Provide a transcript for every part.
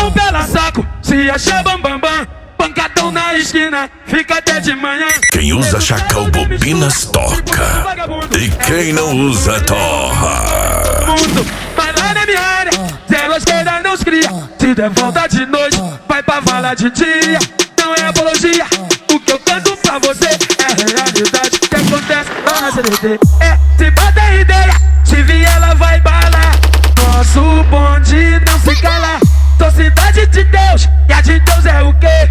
Valentão pela saco, se achar bambambam. Pancadão na esquina, fica até de manhã. Quem usa Chacal Bobinas toca, e quem não usa torra. Mas lá na minha área, zero esquerda não se cria. Se der volta de noite, vai pra vala de dia. Não é apologia, o que eu canto pra você é realidade. O que acontece lá na CDT é se bater ideia, se vier ela vai balar. Nosso bonde não se cala. Sou cidade de Deus, e a de Deus é o quê?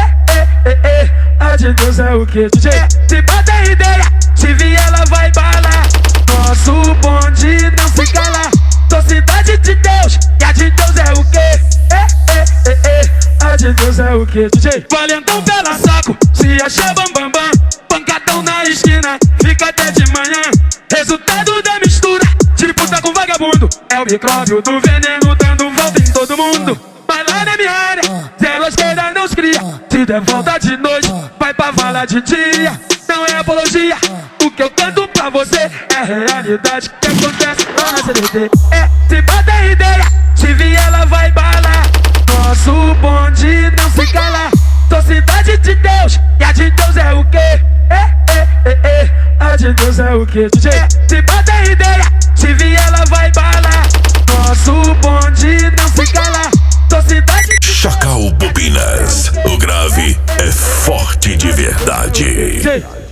A de Deus é o quê, DJ? Se bater ideia, se vier ela vai balar. Nosso bonde não se cala. Sou cidade de Deus, e a de Deus é o quê? A de Deus é o quê, DJ? Valentão pela saco, se achar bambambam. Pancadão na esquina, fica até de manhã. Resultado da mistura, disputa com vagabundo. É o micróbio do veneno dando volta em todo mundo. Mas lá na minha área, zero esquerda não se cria. Se der volta de noite, vai pra vala de dia. Não é apologia, o que eu canto pra você é realidade. O que acontece lá na CDT é se bater ideia, se vier ela vai balar. Nosso bonde não se cala. Sou cidade de Deus, e a de Deus é o quê? A de Deus é o quê, DJ? Se bater ideia, se vier ela vai balar. Nosso bonde não se cala. Sou cidade de Chacal Bobinas, o grave é forte de verdade.